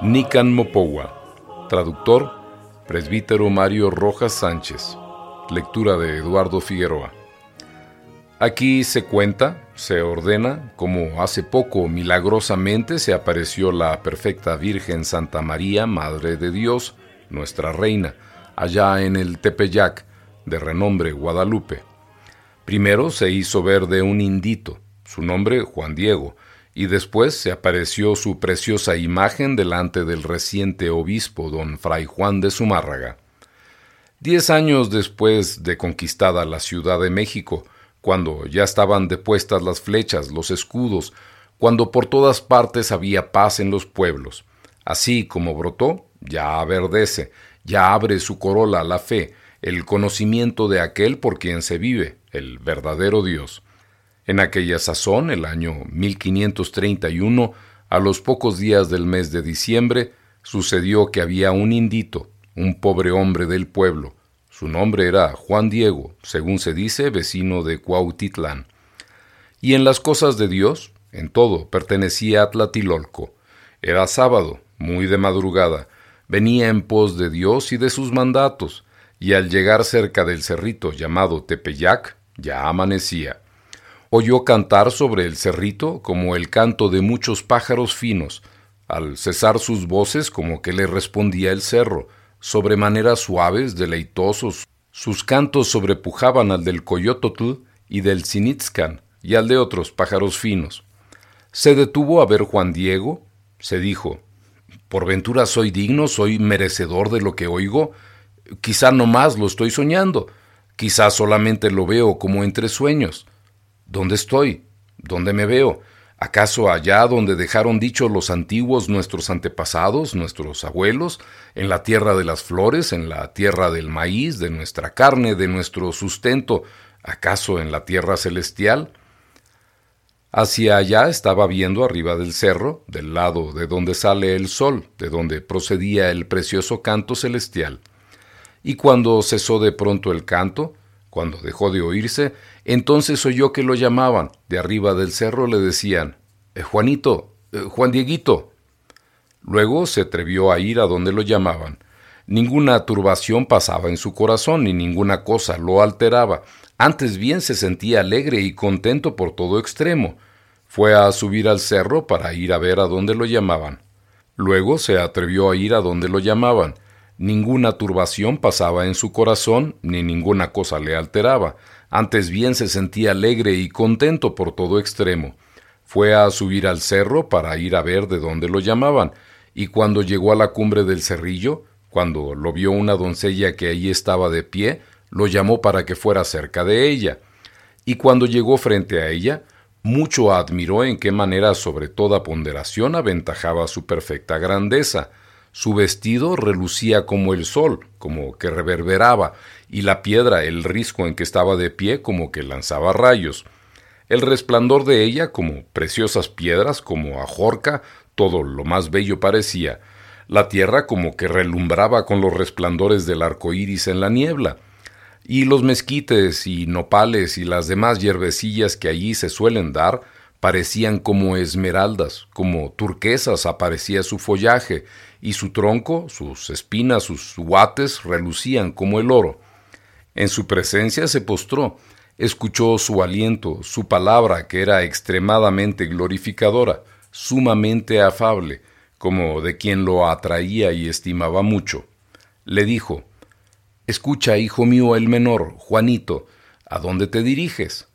Nican Mopowa. Traductor, presbítero Mario Rojas Sánchez. Lectura de Eduardo Figueroa. Aquí se cuenta, se ordena, como hace poco milagrosamente se apareció la perfecta Virgen Santa María, Madre de Dios, nuestra Reina, allá en el Tepeyac, de renombre Guadalupe. Primero se hizo ver de un indito, su nombre Juan Diego, y después se apareció su preciosa imagen delante del reciente obispo don Fray Juan de Zumárraga. 10 años después de conquistada la Ciudad de México, cuando ya estaban depuestas las flechas, los escudos, cuando por todas partes había paz en los pueblos, así como brotó, ya verdece, ya abre su corola la fe, el conocimiento de aquel por quien se vive, el verdadero Dios. En aquella sazón, el año 1531, a los pocos días del mes de diciembre, sucedió que había un indito, un pobre hombre del pueblo. Su nombre era Juan Diego, según se dice, vecino de Cuautitlán. Y en las cosas de Dios, en todo, pertenecía a Tlatelolco. Era sábado, muy de madrugada, venía en pos de Dios y de sus mandatos, y al llegar cerca del cerrito llamado Tepeyac, ya amanecía. Oyó cantar sobre el cerrito como el canto de muchos pájaros finos. Al cesar sus voces, como que le respondía el cerro, sobremanera suaves, deleitosos. Sus cantos sobrepujaban al del coyototl y del cinitzcan y al de otros pájaros finos. Se detuvo a ver Juan Diego, se dijo, ¿por ventura soy digno, soy merecedor de lo que oigo? Quizá no más lo estoy soñando, quizá solamente lo veo como entre sueños. ¿Dónde estoy? ¿Dónde me veo? ¿Acaso allá donde dejaron dicho los antiguos nuestros antepasados, nuestros abuelos, en la tierra de las flores, en la tierra del maíz, de nuestra carne, de nuestro sustento, acaso en la tierra celestial? Hacia allá estaba viendo arriba del cerro, del lado de donde sale el sol, de donde procedía el precioso canto celestial. Y cuando cesó de pronto el canto, cuando dejó de oírse, entonces oyó que lo llamaban. De arriba del cerro le decían, Juanito, Juan Dieguito. Luego se atrevió a ir a donde lo llamaban. Ninguna turbación pasaba en su corazón, ni ninguna cosa lo alteraba. Antes bien se sentía alegre y contento por todo extremo. Fue a subir al cerro para ir a ver a donde lo llamaban. Luego se atrevió a ir a donde lo llamaban. Ninguna turbación pasaba en su corazón, ni ninguna cosa le alteraba. Antes bien se sentía alegre y contento por todo extremo. Fue a subir al cerro para ir a ver de dónde lo llamaban, y cuando llegó a la cumbre del cerrillo, cuando lo vio una doncella que allí estaba de pie, lo llamó para que fuera cerca de ella. Y cuando llegó frente a ella, mucho admiró en qué manera sobre toda ponderación aventajaba su perfecta grandeza. Su vestido relucía como el sol, como que reverberaba, y la piedra, el risco en que estaba de pie, como que lanzaba rayos. El resplandor de ella, como preciosas piedras, como ajorca, todo lo más bello parecía. La tierra como que relumbraba con los resplandores del arco iris en la niebla. Y los mezquites y nopales y las demás hierbecillas que allí se suelen dar, parecían como esmeraldas, como turquesas aparecía su follaje, y su tronco, sus espinas, sus guates relucían como el oro. En su presencia se postró, escuchó su aliento, su palabra que era extremadamente glorificadora, sumamente afable, como de quien lo atraía y estimaba mucho. Le dijo, «Escucha, hijo mío el menor, Juanito, ¿a dónde te diriges?»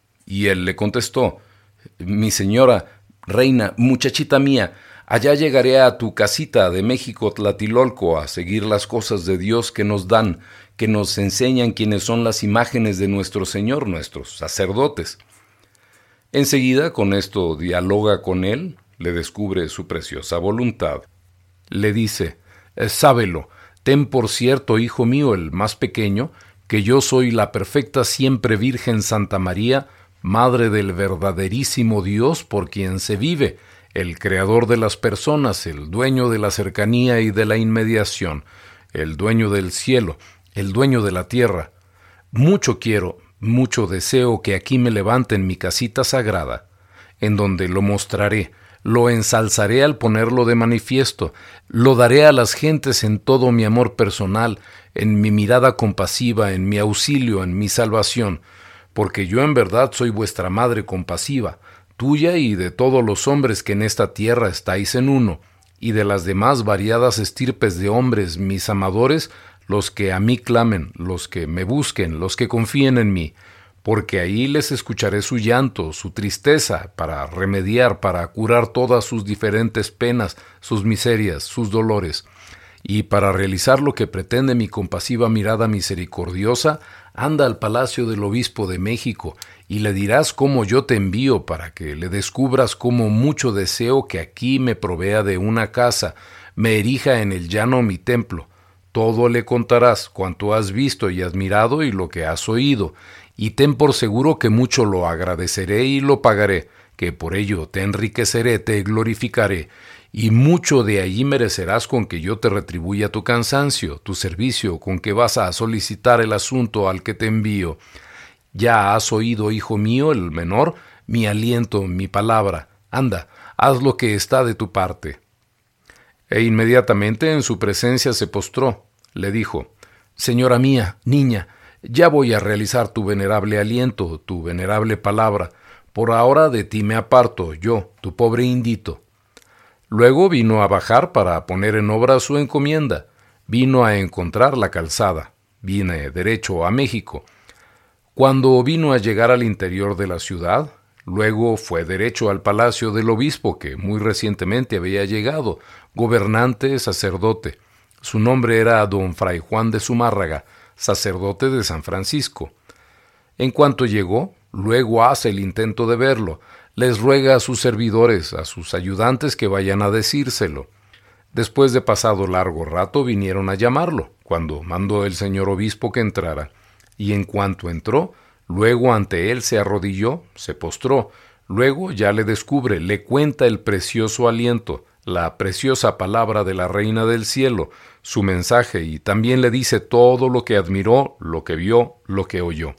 Y él le contestó, «Mi señora, reina, muchachita mía, allá llegaré a tu casita de México Tlatelolco a seguir las cosas de Dios que nos dan, que nos enseñan quiénes son las imágenes de nuestro Señor, nuestros sacerdotes». Enseguida con esto dialoga con él, le descubre su preciosa voluntad. Le dice, «Sábelo, ten por cierto, hijo mío, el más pequeño, que yo soy la perfecta siempre Virgen Santa María, Madre del verdaderísimo Dios por quien se vive, el creador de las personas, el dueño de la cercanía y de la inmediación, el dueño del cielo, el dueño de la tierra. Mucho quiero, mucho deseo que aquí me levanten mi casita sagrada, en donde lo mostraré, lo ensalzaré al ponerlo de manifiesto, lo daré a las gentes en todo mi amor personal, en mi mirada compasiva, en mi auxilio, en mi salvación, porque yo en verdad soy vuestra madre compasiva, tuya y de todos los hombres que en esta tierra estáis en uno, y de las demás variadas estirpes de hombres, mis amadores, los que a mí clamen, los que me busquen, los que confíen en mí, porque ahí les escucharé su llanto, su tristeza, para remediar, para curar todas sus diferentes penas, sus miserias, sus dolores. Y para realizar lo que pretende mi compasiva mirada misericordiosa, anda al palacio del obispo de México, y le dirás cómo yo te envío para que le descubras cómo mucho deseo que aquí me provea de una casa, me erija en el llano mi templo. Todo le contarás cuanto has visto y admirado y lo que has oído, y ten por seguro que mucho lo agradeceré y lo pagaré, que por ello te enriqueceré, te glorificaré, y mucho de allí merecerás con que yo te retribuya tu cansancio, tu servicio, con que vas a solicitar el asunto al que te envío. Ya has oído, hijo mío, el menor, mi aliento, mi palabra. Anda, haz lo que está de tu parte. E inmediatamente en su presencia se postró. Le dijo: Señora mía, niña, ya voy a realizar tu venerable aliento, tu venerable palabra. Por ahora de ti me aparto, yo, tu pobre indito. Luego vino a bajar para poner en obra su encomienda. Vino a encontrar la calzada. Vine derecho a México. Cuando vino a llegar al interior de la ciudad, luego fue derecho al palacio del obispo, que muy recientemente había llegado, gobernante, sacerdote. Su nombre era don Fray Juan de Zumárraga, sacerdote de San Francisco. En cuanto llegó, luego hace el intento de verlo, les ruega a sus servidores, a sus ayudantes que vayan a decírselo. Después de pasado largo rato vinieron a llamarlo, cuando mandó el señor obispo que entrara, y en cuanto entró, luego ante él se arrodilló, se postró, luego ya le descubre, le cuenta el precioso aliento, la preciosa palabra de la Reina del Cielo, su mensaje, y también le dice todo lo que admiró, lo que vio, lo que oyó.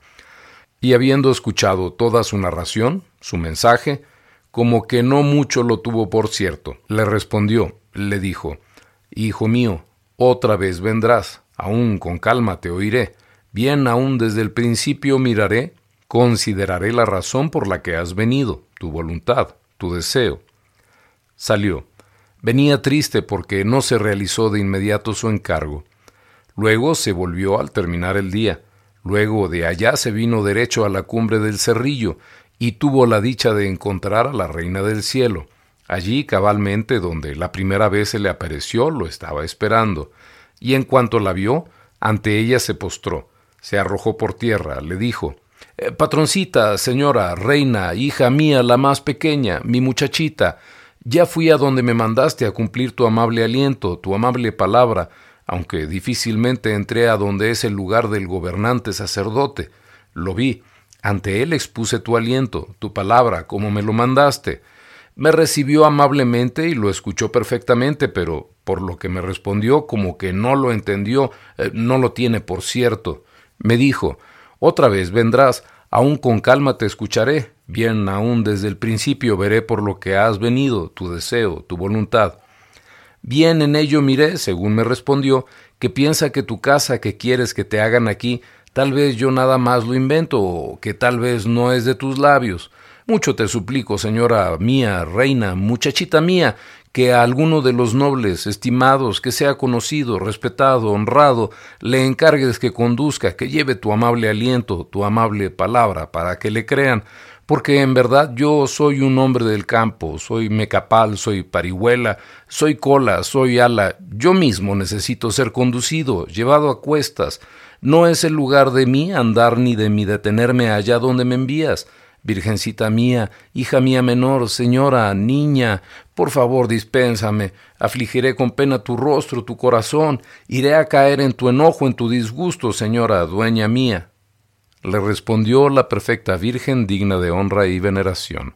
Y habiendo escuchado toda su narración, su mensaje, como que no mucho lo tuvo por cierto, le respondió, le dijo: Hijo mío, otra vez vendrás, aún con calma te oiré, bien aún desde el principio miraré, consideraré la razón por la que has venido, tu voluntad, tu deseo. Salió. Venía triste porque no se realizó de inmediato su encargo. Luego se volvió al terminar el día. Luego de allá se vino derecho a la cumbre del Cerrillo y tuvo la dicha de encontrar a la Reina del Cielo. Allí cabalmente donde la primera vez se le apareció lo estaba esperando, y en cuanto la vio, ante ella se postró, se arrojó por tierra, le dijo: Patroncita, señora, reina, hija mía la más pequeña, mi muchachita, ya fui a donde me mandaste a cumplir tu amable aliento, tu amable palabra, aunque difícilmente entré a donde es el lugar del gobernante sacerdote. Lo vi, ante él expuse tu aliento, tu palabra, como me lo mandaste. Me recibió amablemente y lo escuchó perfectamente, pero por lo que me respondió como que no lo entendió, no lo tiene por cierto. Me dijo: Otra vez vendrás, aún con calma te escucharé, bien aún desde el principio veré por lo que has venido, tu deseo, tu voluntad. Bien en ello miré, según me respondió, que piensa que tu casa que quieres que te hagan aquí, tal vez yo nada más lo invento, o que tal vez no es de tus labios. Mucho te suplico, señora mía, reina, muchachita mía, que a alguno de los nobles, estimados, que sea conocido, respetado, honrado, le encargues que conduzca, que lleve tu amable aliento, tu amable palabra, para que le crean, porque en verdad yo soy un hombre del campo, soy mecapal, soy parihuela, soy cola, soy ala, yo mismo necesito ser conducido, llevado a cuestas. No es el lugar de mí andar ni de mí detenerme allá donde me envías. Virgencita mía, hija mía menor, señora, niña, por favor dispénsame, afligiré con pena tu rostro, tu corazón, iré a caer en tu enojo, en tu disgusto, señora, dueña mía. Le respondió la perfecta Virgen digna de honra y veneración: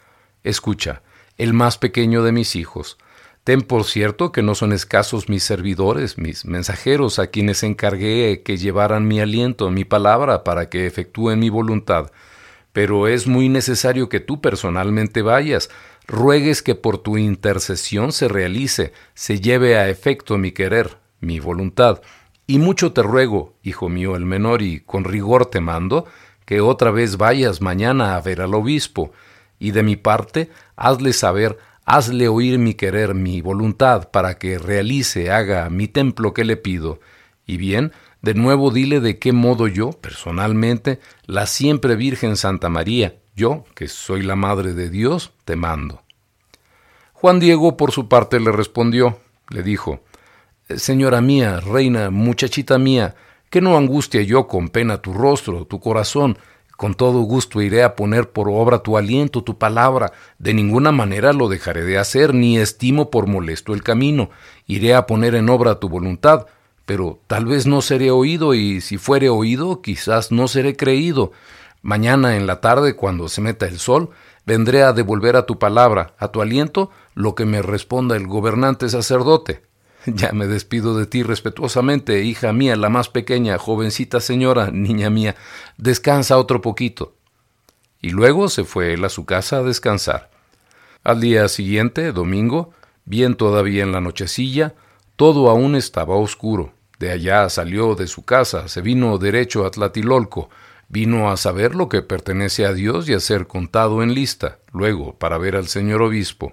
Escucha, el más pequeño de mis hijos, ten por cierto que no son escasos mis servidores, mis mensajeros, a quienes encargué que llevaran mi aliento, mi palabra, para que efectúen mi voluntad. Pero es muy necesario que tú personalmente vayas, ruegues que por tu intercesión se realice, se lleve a efecto mi querer, mi voluntad. Y mucho te ruego, hijo mío el menor, y con rigor te mando, que otra vez vayas mañana a ver al obispo, y de mi parte hazle saber, hazle oír mi querer, mi voluntad, para que realice, haga mi templo que le pido. Y bien, de nuevo dile de qué modo yo, personalmente, la siempre Virgen Santa María, yo, que soy la Madre de Dios, te mando. Juan Diego, por su parte, le respondió, le dijo, Señora mía, reina, muchachita mía, que no angustia yo con pena tu rostro, tu corazón, con todo gusto iré a poner por obra tu aliento, tu palabra, de ninguna manera lo dejaré de hacer, ni estimo por molesto el camino, iré a poner en obra tu voluntad, pero tal vez no seré oído, y si fuere oído, quizás no seré creído. Mañana en la tarde, cuando se meta el sol, vendré a devolver a tu palabra, a tu aliento, lo que me responda el gobernante sacerdote. Ya me despido de ti respetuosamente, hija mía, la más pequeña, jovencita señora, niña mía, descansa otro poquito. Y luego se fue él a su casa a descansar. Al día siguiente, domingo, bien todavía en la nochecilla, todo aún estaba oscuro. De allá salió de su casa, se vino derecho a Tlatilolco, vino a saber lo que pertenece a Dios y a ser contado en lista, luego para ver al señor obispo.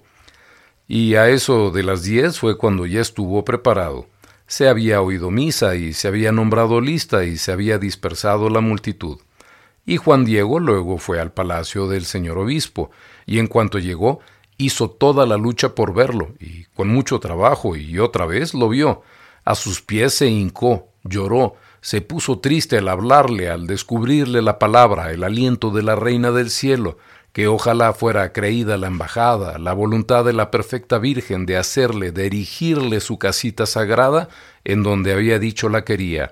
Y a eso de las 10 fue cuando ya estuvo preparado. Se había oído misa y se había nombrado lista y se había dispersado la multitud. Y Juan Diego luego fue al palacio del señor obispo, y en cuanto llegó, hizo toda la lucha por verlo, y con mucho trabajo, y otra vez lo vio. A sus pies se hincó, lloró, se puso triste al hablarle, al descubrirle la palabra, el aliento de la Reina del Cielo, que ojalá fuera creída la embajada, la voluntad de la perfecta Virgen de hacerle, de erigirle su casita sagrada en donde había dicho la quería.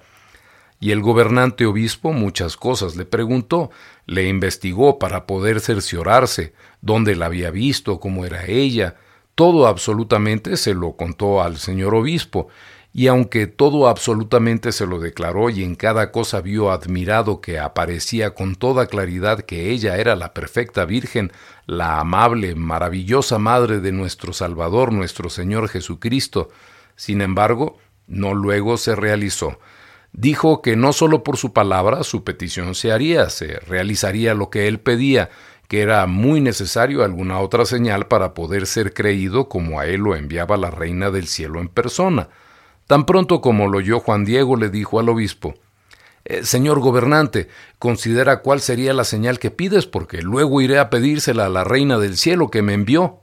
Y el gobernante obispo muchas cosas le preguntó, le investigó para poder cerciorarse, dónde la había visto, cómo era ella, todo absolutamente se lo contó al señor obispo, y aunque todo absolutamente se lo declaró y en cada cosa vio admirado que aparecía con toda claridad que ella era la perfecta Virgen, la amable, maravillosa Madre de nuestro Salvador, nuestro Señor Jesucristo, sin embargo, no luego se realizó. Dijo que no solo por su palabra su petición se haría, se realizaría lo que él pedía, que era muy necesario alguna otra señal para poder ser creído como a él lo enviaba la Reina del Cielo en persona. Tan pronto como lo oyó Juan Diego, le dijo al obispo, Señor gobernante, considera cuál sería la señal que pides, porque luego iré a pedírsela a la Reina del Cielo que me envió.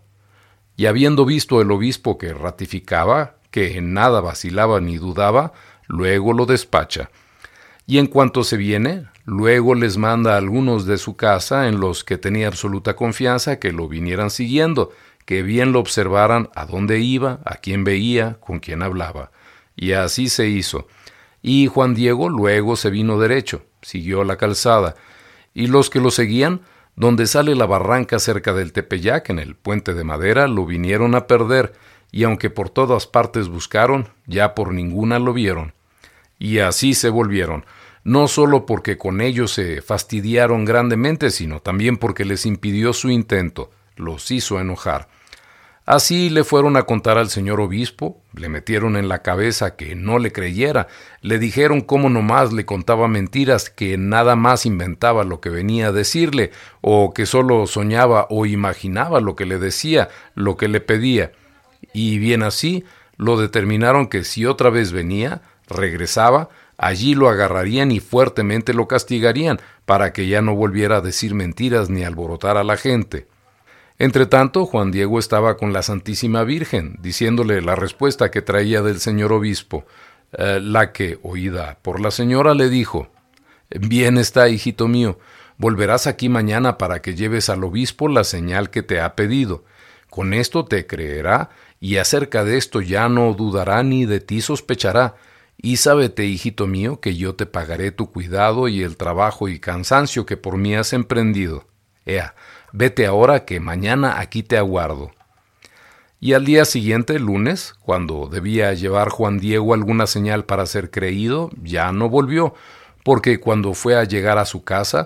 Y habiendo visto el obispo que ratificaba, que en nada vacilaba ni dudaba, luego lo despacha. Y en cuanto se viene, luego les manda a algunos de su casa, en los que tenía absoluta confianza, que lo vinieran siguiendo, que bien lo observaran a dónde iba, a quién veía, con quién hablaba. Y así se hizo. Y Juan Diego luego se vino derecho, siguió la calzada, y los que lo seguían, donde sale la barranca cerca del Tepeyac, en el puente de madera, lo vinieron a perder, y aunque por todas partes buscaron, ya por ninguna lo vieron. Y así se volvieron, no solo porque con ellos se fastidiaron grandemente, sino también porque les impidió su intento, los hizo enojar. Así le fueron a contar al señor obispo, le metieron en la cabeza que no le creyera, le dijeron cómo nomás le contaba mentiras, que nada más inventaba lo que venía a decirle, o que solo soñaba o imaginaba lo que le decía, lo que le pedía. Y bien así, lo determinaron que si otra vez venía, regresaba, allí lo agarrarían y fuertemente lo castigarían, para que ya no volviera a decir mentiras ni alborotar a la gente. Entretanto, Juan Diego estaba con la Santísima Virgen, diciéndole la respuesta que traía del señor obispo, la que, oída por la señora, le dijo, «Bien está, hijito mío, volverás aquí mañana para que lleves al obispo la señal que te ha pedido. Con esto te creerá, y acerca de esto ya no dudará ni de ti sospechará. Y sábete, hijito mío, que yo te pagaré tu cuidado y el trabajo y cansancio que por mí has emprendido. Ea, vete ahora que mañana aquí te aguardo». Y al día siguiente, lunes, cuando debía llevar Juan Diego alguna señal para ser creído, ya no volvió, porque cuando fue a llegar a su casa,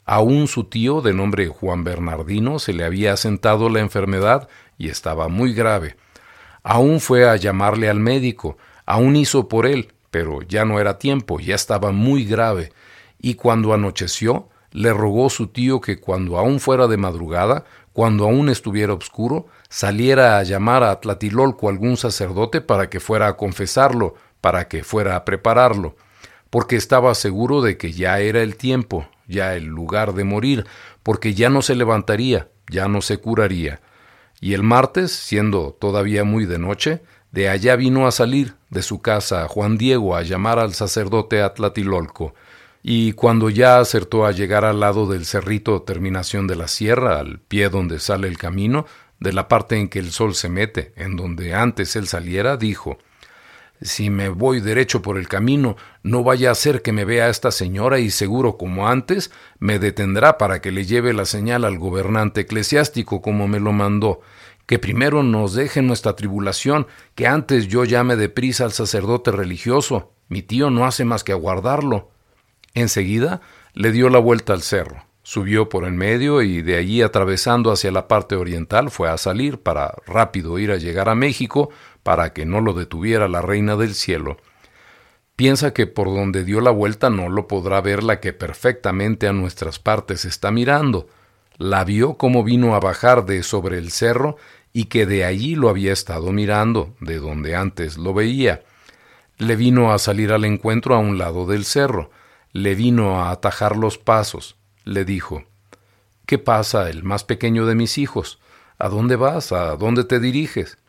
Aún su tío, de nombre Juan Bernardino, se le había asentado la enfermedad y estaba muy grave. Aún fue a llamarle al médico, aún hizo por él, pero ya no era tiempo, ya estaba muy grave. Y cuando anocheció, le rogó su tío que cuando aún fuera de madrugada, cuando aún estuviera oscuro, saliera a llamar a Tlatelolco algún sacerdote para que fuera a confesarlo, para que fuera a prepararlo, porque estaba seguro de que ya era el tiempo, ya el lugar de morir, porque ya no se levantaría, ya no se curaría. Y el martes, siendo todavía muy de noche, de allá vino a salir de su casa Juan Diego a llamar al sacerdote a Tlatelolco, y cuando ya acertó a llegar al lado del cerrito terminación de la sierra, al pie donde sale el camino, de la parte en que el sol se mete, en donde antes él saliera, dijo: «Si me voy derecho por el camino, no vaya a ser que me vea esta señora y seguro como antes me detendrá para que le lleve la señal al gobernante eclesiástico como me lo mandó. Que primero nos deje nuestra tribulación, que antes yo llame deprisa al sacerdote religioso. Mi tío no hace más que aguardarlo». Enseguida le dio la vuelta al cerro, subió por en medio y de allí atravesando hacia la parte oriental fue a salir para rápido ir a llegar a México para que no lo detuviera la Reina del Cielo. Piensa que por donde dio la vuelta no lo podrá ver la que perfectamente a nuestras partes está mirando. La vio como vino a bajar de sobre el cerro y que de allí lo había estado mirando, de donde antes lo veía. Le vino a salir al encuentro a un lado del cerro. Le vino a atajar los pasos. Le dijo: «¿Qué pasa, el más pequeño de mis hijos? ¿A dónde vas? ¿A dónde te diriges?»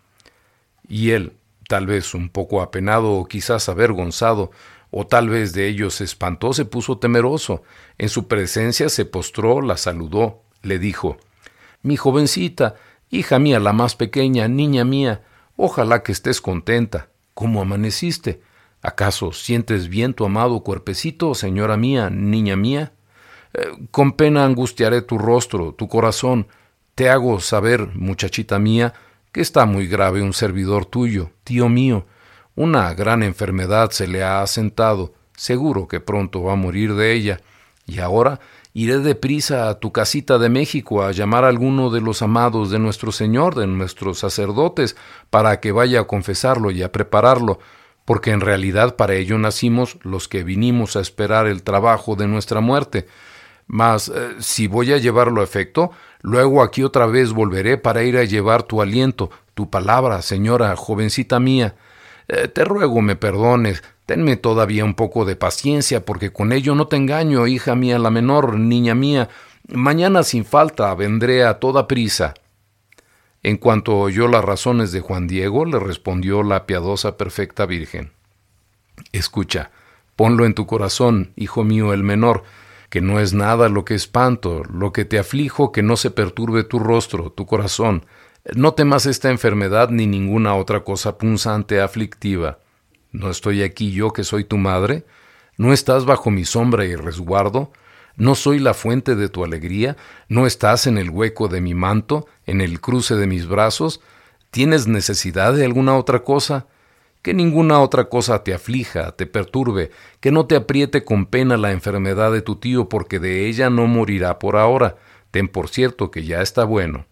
Y él, tal vez un poco apenado o quizás avergonzado, o tal vez de ello se espantó, se puso temeroso. En su presencia se postró, la saludó, le dijo: «Mi jovencita, hija mía la más pequeña, niña mía, ojalá que estés contenta. ¿Cómo amaneciste? ¿Acaso sientes bien tu amado cuerpecito, señora mía, niña mía? Con pena angustiaré tu rostro, tu corazón. Te hago saber, muchachita mía, que está muy grave un servidor tuyo, tío mío. Una gran enfermedad se le ha asentado. Seguro que pronto va a morir de ella. Y ahora iré deprisa a tu casita de México a llamar a alguno de los amados de nuestro Señor, de nuestros sacerdotes, para que vaya a confesarlo y a prepararlo, porque en realidad para ello nacimos los que vinimos a esperar el trabajo de nuestra muerte. Mas si voy a llevarlo a efecto, luego aquí otra vez volveré para ir a llevar tu aliento, tu palabra, señora, jovencita mía. Te ruego me perdones, tenme todavía un poco de paciencia, porque con ello no te engaño, hija mía la menor, niña mía. Mañana sin falta vendré a toda prisa». En cuanto oyó las razones de Juan Diego, le respondió la piadosa perfecta Virgen: «Escucha, ponlo en tu corazón, hijo mío el menor, que no es nada lo que espanto, lo que te aflijo, que no se perturbe tu rostro, tu corazón. No temas esta enfermedad ni ninguna otra cosa punzante aflictiva. ¿No estoy aquí yo que soy tu madre? ¿No estás bajo mi sombra y resguardo? ¿No soy la fuente de tu alegría? ¿No estás en el hueco de mi manto, en el cruce de mis brazos? ¿Tienes necesidad de alguna otra cosa? Que ninguna otra cosa te aflija, te perturbe, que no te apriete con pena la enfermedad de tu tío, porque de ella no morirá por ahora. Ten por cierto que ya está bueno».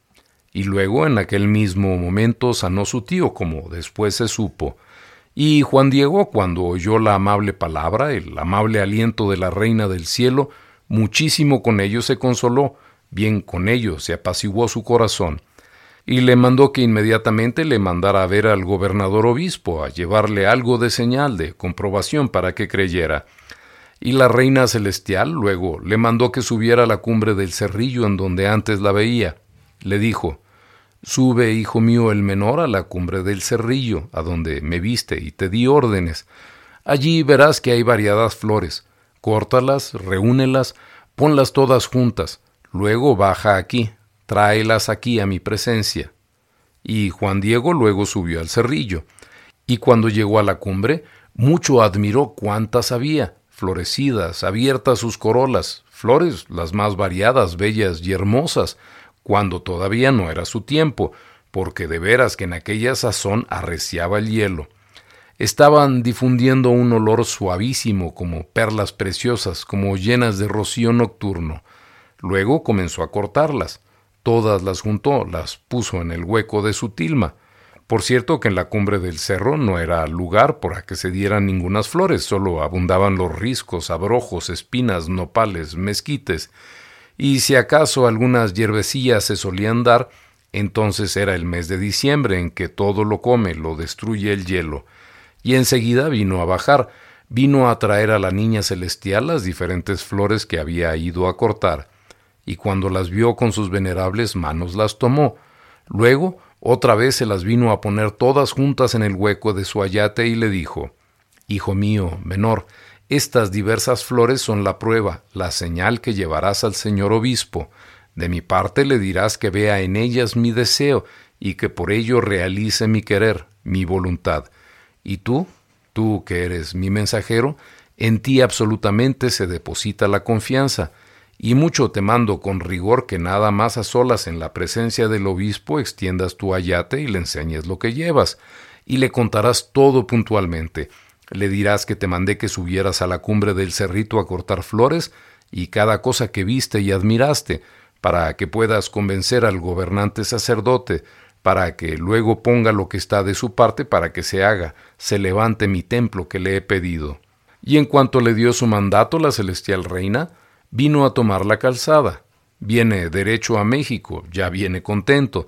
Y luego en aquel mismo momento sanó su tío, como después se supo. Y Juan Diego, cuando oyó la amable palabra, el amable aliento de la Reina del Cielo, muchísimo con ello se consoló, bien con ello se apaciguó su corazón, y le mandó que inmediatamente le mandara a ver al gobernador obispo, a llevarle algo de señal, de comprobación para que creyera. Y la Reina Celestial luego le mandó que subiera a la cumbre del cerrillo en donde antes la veía. Le dijo: «Sube, hijo mío el menor, a la cumbre del cerrillo, a donde me viste y te di órdenes. Allí verás que hay variadas flores. Córtalas, reúnelas, ponlas todas juntas. Luego baja aquí, tráelas aquí a mi presencia». Y Juan Diego luego subió al cerrillo. Y cuando llegó a la cumbre, mucho admiró cuántas había, florecidas, abiertas sus corolas, flores las más variadas, bellas y hermosas, cuando todavía no era su tiempo, porque de veras que en aquella sazón arreciaba el hielo. estaban difundiendo un olor suavísimo, como perlas preciosas, como llenas de rocío nocturno. Luego comenzó a cortarlas. Todas las juntó, las puso en el hueco de su tilma. Por cierto que en la cumbre del cerro no era lugar para que se dieran ningunas flores, solo abundaban los riscos, abrojos, espinas, nopales, mezquites, y si acaso algunas hierbecillas se solían dar, entonces era el mes de diciembre en que todo lo come, lo destruye el hielo. Y enseguida vino a bajar, vino a traer a la niña celestial las diferentes flores que había ido a cortar, y cuando las vio con sus venerables manos las tomó. Luego otra vez se las vino a poner todas juntas en el hueco de su ayate y le dijo: Hijo mío, menor, estas diversas flores son la prueba, la señal que llevarás al señor obispo. De mi parte le dirás que vea en ellas mi deseo y que por ello realice mi querer, mi voluntad. Y tú que eres mi mensajero, en ti absolutamente se deposita la confianza, y mucho te mando con rigor que nada más a solas en la presencia del obispo extiendas tu ayate y le enseñes lo que llevas, y le contarás todo puntualmente. Le dirás que te mandé que subieras a la cumbre del cerrito a cortar flores, y cada cosa que viste y admiraste, para que puedas convencer al gobernante sacerdote, para que luego ponga lo que está de su parte para que se haga, se levante mi templo que le he pedido. Y en cuanto le dio su mandato la celestial reina, vino a tomar la calzada. Viene derecho a México, ya viene contento.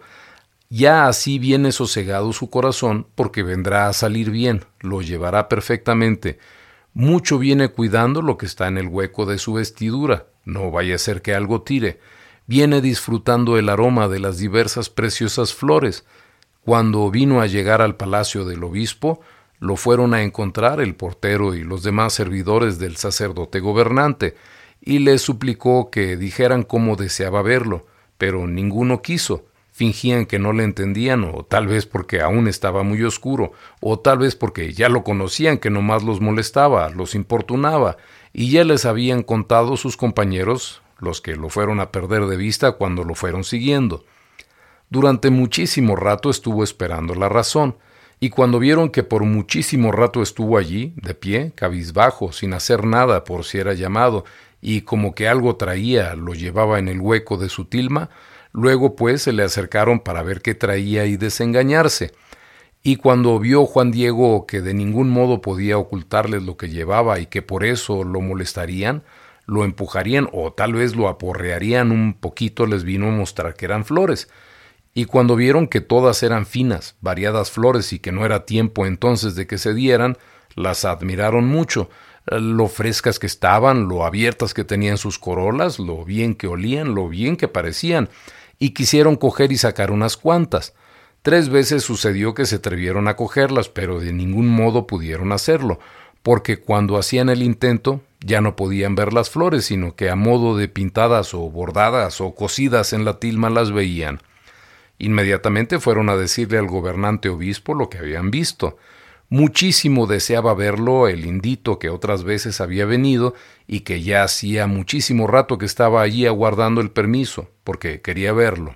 Ya así viene sosegado su corazón, porque vendrá a salir bien, lo llevará perfectamente. Mucho viene cuidando lo que está en el hueco de su vestidura, no vaya a ser que algo tire. Viene disfrutando el aroma de las diversas preciosas flores. Cuando vino a llegar al palacio del obispo, lo fueron a encontrar el portero y los demás servidores del sacerdote gobernante, y le suplicó que dijeran cómo deseaba verlo, pero ninguno quiso. Fingían que no le entendían, o tal vez porque aún estaba muy oscuro, o tal vez porque ya lo conocían que nomás los molestaba, los importunaba, y ya les habían contado sus compañeros, los que lo fueron a perder de vista cuando lo fueron siguiendo. Durante muchísimo rato estuvo esperando la razón, y cuando vieron que por muchísimo rato estuvo allí, de pie, cabizbajo, sin hacer nada por si era llamado, y como que algo traía, lo llevaba en el hueco de su tilma, luego pues se le acercaron para ver qué traía y desengañarse. Y cuando vio Juan Diego que de ningún modo podía ocultarles lo que llevaba y que por eso lo molestarían, lo empujarían o tal vez lo aporrearían un poquito, les vino a mostrar que eran flores. Y cuando vieron que todas eran finas, variadas flores y que no era tiempo entonces de que se dieran, las admiraron mucho, lo frescas que estaban, lo abiertas que tenían sus corolas, lo bien que olían, lo bien que parecían, y quisieron coger y sacar unas cuantas. 3 veces sucedió que se atrevieron a cogerlas, pero de ningún modo pudieron hacerlo, porque cuando hacían el intento ya no podían ver las flores, sino que a modo de pintadas o bordadas o cosidas en la tilma las veían. Inmediatamente fueron a decirle al gobernante obispo lo que habían visto. Muchísimo deseaba verlo el indito que otras veces había venido y que ya hacía muchísimo rato que estaba allí aguardando el permiso, porque quería verlo.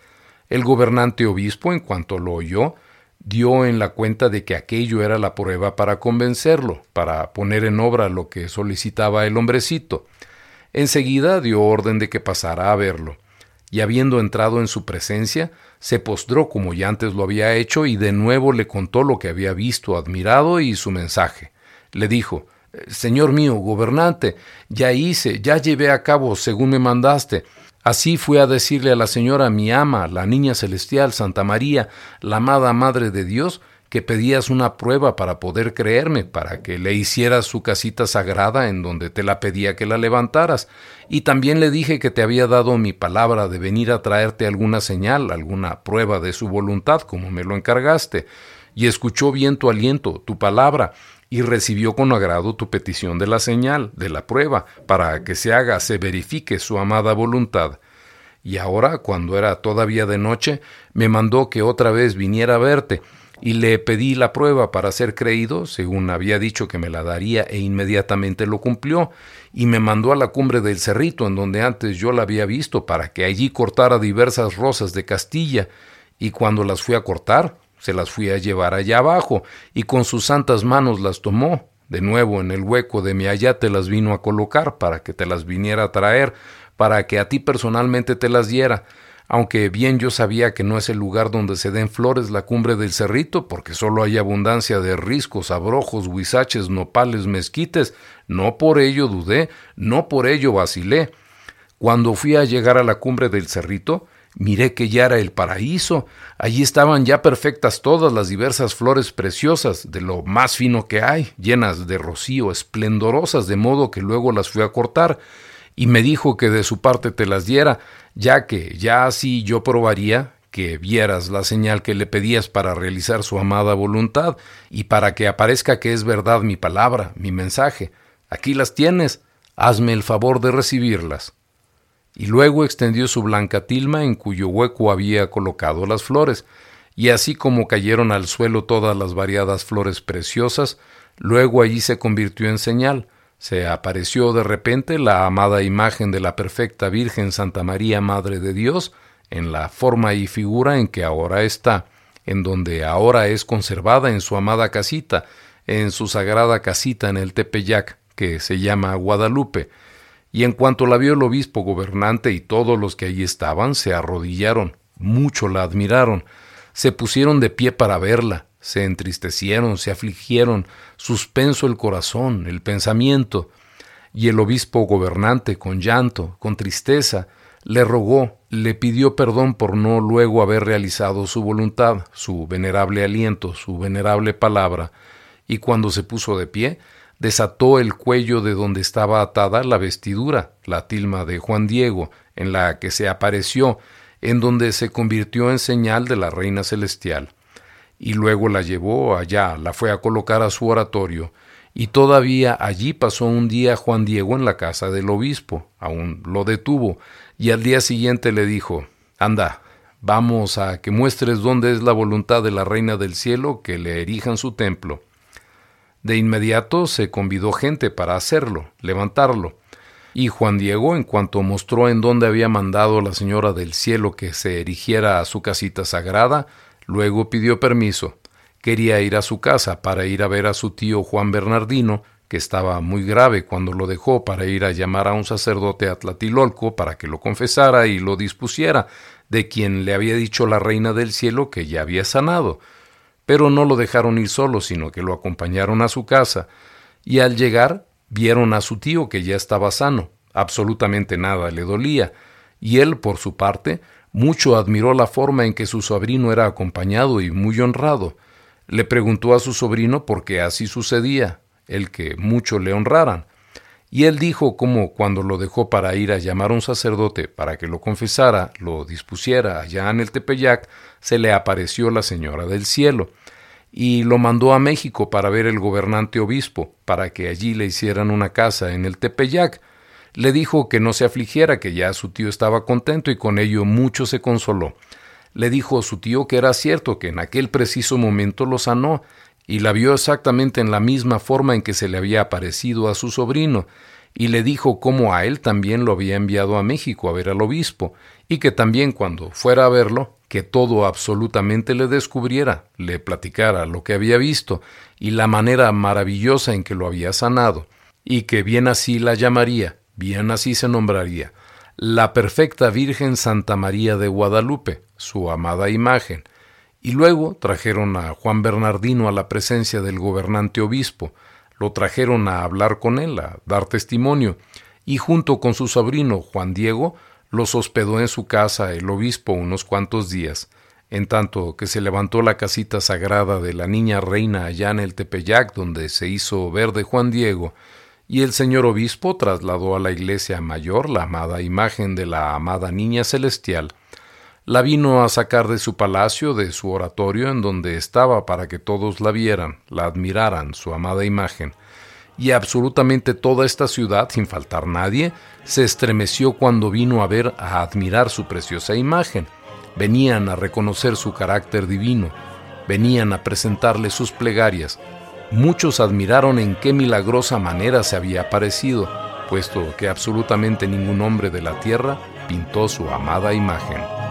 El gobernante obispo, en cuanto lo oyó, dio en la cuenta de que aquello era la prueba para convencerlo, para poner en obra lo que solicitaba el hombrecito. Enseguida dio orden de que pasara a verlo, y habiendo entrado en su presencia, se postró como ya antes lo había hecho y de nuevo le contó lo que había visto, admirado y su mensaje. Le dijo: «Señor mío, gobernante, ya llevé a cabo según me mandaste. Así fui a decirle a la señora, mi ama, la niña celestial, Santa María, la amada Madre de Dios, que pedías una prueba para poder creerme, para que le hicieras su casita sagrada en donde te la pedía que la levantaras. Y también le dije que te había dado mi palabra de venir a traerte alguna señal, alguna prueba de su voluntad, como me lo encargaste. Y escuchó bien tu aliento, tu palabra, y recibió con agrado tu petición de la señal, de la prueba, para que se verifique su amada voluntad. Y ahora, cuando era todavía de noche, me mandó que otra vez viniera a verte, y le pedí la prueba para ser creído, según había dicho que me la daría, e inmediatamente lo cumplió, y me mandó a la cumbre del cerrito, en donde antes yo la había visto, para que allí cortara diversas rosas de Castilla, y cuando las fui a cortar, se las fui a llevar allá abajo, y con sus santas manos las tomó. De nuevo en el hueco de mi ayate las vino a colocar para que te las viniera a traer, para que a ti personalmente te las diera, aunque bien yo sabía que no es el lugar donde se den flores la cumbre del cerrito, porque solo hay abundancia de riscos, abrojos, huizaches, nopales, mezquites. No por ello dudé, no por ello vacilé. Cuando fui a llegar a la cumbre del cerrito, miré que ya era el paraíso. Allí estaban ya perfectas todas las diversas flores preciosas, de lo más fino que hay, llenas de rocío, esplendorosas, de modo que luego las fui a cortar, y me dijo que de su parte te las diera, ya que ya así yo probaría que vieras la señal que le pedías para realizar su amada voluntad, y para que aparezca que es verdad mi palabra, mi mensaje. Aquí las tienes, hazme el favor de recibirlas. Y luego extendió su blanca tilma en cuyo hueco había colocado las flores, y así como cayeron al suelo todas las variadas flores preciosas, luego allí se convirtió en señal. Se apareció de repente la amada imagen de la perfecta Virgen Santa María, Madre de Dios, en la forma y figura en que ahora está, en donde ahora es conservada en su amada casita, en su sagrada casita en el Tepeyac, que se llama Guadalupe. Y en cuanto la vio el obispo gobernante y todos los que allí estaban, se arrodillaron, mucho la admiraron, se pusieron de pie para verla, se entristecieron, se afligieron, suspenso el corazón, el pensamiento, y el obispo gobernante, con llanto, con tristeza, le rogó, le pidió perdón por no luego haber realizado su voluntad, su venerable aliento, su venerable palabra, y cuando se puso de pie, desató el cuello de donde estaba atada la vestidura, la tilma de Juan Diego, en la que se apareció, en donde se convirtió en señal de la Reina Celestial. Y luego la llevó allá, la fue a colocar a su oratorio, y todavía allí pasó un día Juan Diego en la casa del obispo, aún lo detuvo, y al día siguiente le dijo, anda, vamos a que muestres dónde es la voluntad de la Reina del Cielo que le erijan su templo. De inmediato se convidó gente para hacerlo, levantarlo, y Juan Diego, en cuanto mostró en dónde había mandado la Señora del Cielo que se erigiera a su casita sagrada, luego pidió permiso. Quería ir a su casa para ir a ver a su tío Juan Bernardino, que estaba muy grave cuando lo dejó para ir a llamar a un sacerdote a Tlatilolco para que lo confesara y lo dispusiera, de quien le había dicho la Reina del Cielo que ya había sanado. Pero no lo dejaron ir solo, sino que lo acompañaron a su casa, y al llegar vieron a su tío que ya estaba sano, absolutamente nada le dolía, y él, por su parte, mucho admiró la forma en que su sobrino era acompañado y muy honrado. Le preguntó a su sobrino por qué así sucedía, el que mucho le honraran, y él dijo cómo cuando lo dejó para ir a llamar a un sacerdote para que lo confesara, lo dispusiera allá en el Tepeyac, se le apareció la Señora del Cielo, y lo mandó a México para ver el gobernante obispo, para que allí le hicieran una casa en el Tepeyac. Le dijo que no se afligiera, que ya su tío estaba contento, y con ello mucho se consoló. Le dijo a su tío que era cierto, que en aquel preciso momento lo sanó, y la vio exactamente en la misma forma en que se le había aparecido a su sobrino, y le dijo cómo a él también lo había enviado a México a ver al obispo, y que también cuando fuera a verlo, que todo absolutamente le descubriera, le platicara lo que había visto, y la manera maravillosa en que lo había sanado, y que bien así la llamaría, bien así se nombraría, la perfecta Virgen Santa María de Guadalupe, su amada imagen. Y luego trajeron a Juan Bernardino a la presencia del gobernante obispo, lo trajeron a hablar con él, a dar testimonio, y junto con su sobrino Juan Diego, los hospedó en su casa el obispo unos cuantos días, en tanto que se levantó la casita sagrada de la niña reina allá en el Tepeyac, donde se hizo ver de Juan Diego, y el señor obispo trasladó a la iglesia mayor la amada imagen de la amada niña celestial. La vino a sacar de su palacio, de su oratorio en donde estaba, para que todos la vieran, la admiraran, su amada imagen. Y absolutamente toda esta ciudad, sin faltar nadie, se estremeció cuando vino a ver, a admirar su preciosa imagen. Venían a reconocer su carácter divino, venían a presentarle sus plegarias. Muchos admiraron en qué milagrosa manera se había aparecido, puesto que absolutamente ningún hombre de la tierra pintó su amada imagen.